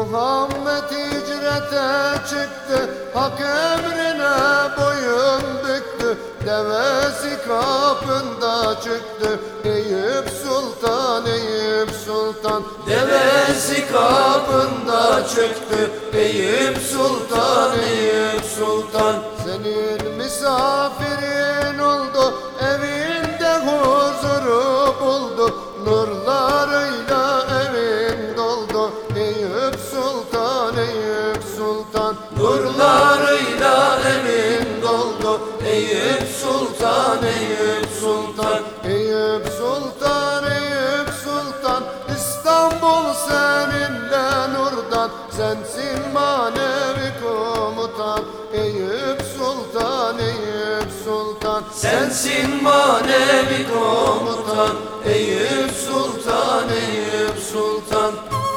Muhammed hicrete çıktı, hak emrine boyun büktü. Devesi kapında çıktı, Eyüp Sultan, Eyüp Sultan. Devesi kapında çıktı, Eyüp Sultan, Eyüp Sultan. Senin misafirin oldu, evinde huzuru buldu. Nurlarıyla evin doldu, Eyüp Sultan, Eyüp Sultan. Nurlarıyla evin doldu, Eyüp Sultan, Eyüp Sultan. Eyüp Sultan, Eyüp Sultan, İstanbul seninle nurdan. Sensin manevi komutan, Eyüp Sultan, Eyüp Sultan. Sensin manevi komutan, Eyüp Sultan, Eyüp Sultan.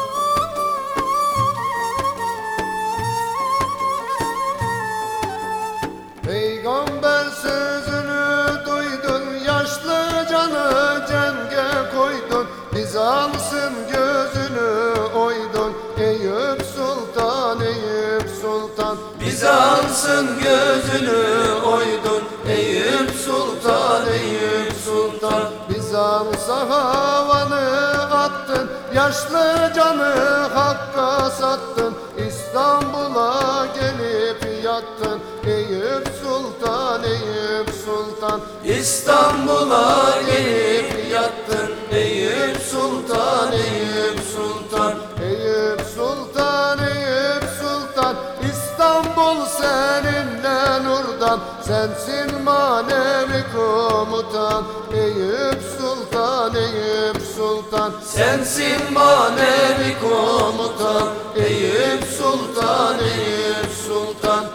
Peygamber sözünü duydun, yaşlı canı cenge koydun. Bizans'ın gözünü oydun, Eyüp Sultan, Eyüp Sultan. Bizans'ın gözünü oydun, Eyüp Sultan, Eyüp Sultan. Bizans'a havanı attın, yaşlı canı Hakk'a sattın. İstanbul'a gelip yattın, Eyüp Sultan, Eyüp Sultan. İstanbul'a gelip yattın, Eyüp Sultan, Eyüp Sultan. Eyüp Sultan, Eyüp Sultan, İstanbul seninle nurdan. Sensin manevi komutan, Eyüp Sultan, Eyüp Sultan. Sensin manevi komutan, Eyüp Sultan, Eyüp Sultan.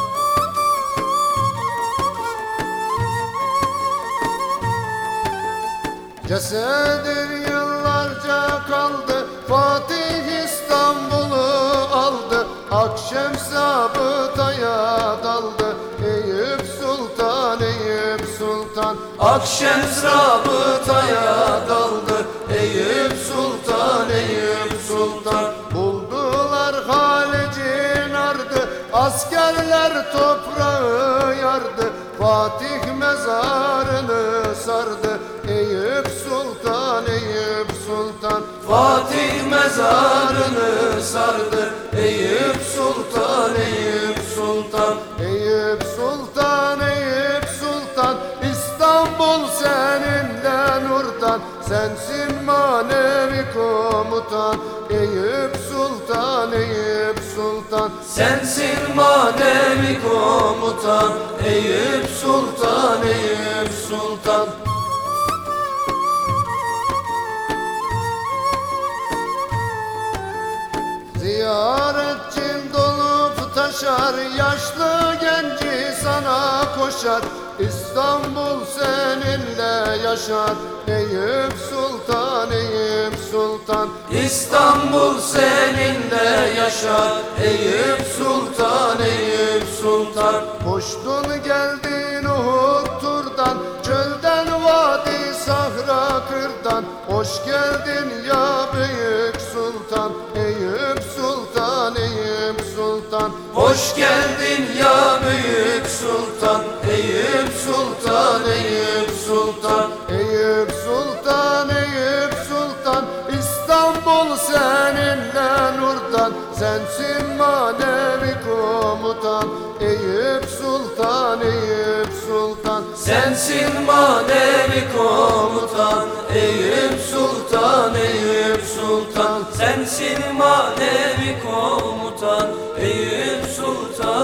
Cesedin yıllarca kaldı, Fatih İstanbul'u aldı. Akşems zabıtaya daldı, Eyüp Sultan, Eyüp Sultan. Akşems rabıtaya daldı, Eyüp Sultan, Eyüp Sultan. Buldular Halic'in ardı, askerler toprağı yardı. Fatih mezarını sardı, Eyüp Sultan, Eyüp Sultan. Fatih mezarını sardı, Eyüp Sultan, Eyüp Sultan. Eyüp Sultan, Eyüp Sultan, İstanbul seninle nurdan. Sensin manevi komutan, Eyüp Sultan, Eyüp Sultan. Sensin manevi komutan, Eyüp Sultan, Eyüp Sultan. Ziyaretçin dolup taşar, yaşlı genci sana koşar. İstanbul seninle yaşar, Eyüp Sultan, Eyüp Sultan. İstanbul seninle yaşar, Eyüp Sultan, Eyüp Sultan. Koştun geldin Uhud turdan, çölden vadi sahra kırdan. Hoş geldin ya büyük sultan, Eyüp Sultan, Eyüp Sultan. Hoş geldin ya büyük sultan, Eyüp Sultan, Eyüp Sultan. Eyüp Sultan, Eyüp Sultan, İstanbul seninle nurdan. Sensin manevi komutan, Eyüp Sultan, Eyüp Sultan. Sensin manevi komutan, Eyüp Sultan, Eyüp Sultan. Sensin manevi komutan, Eyüp Sultan.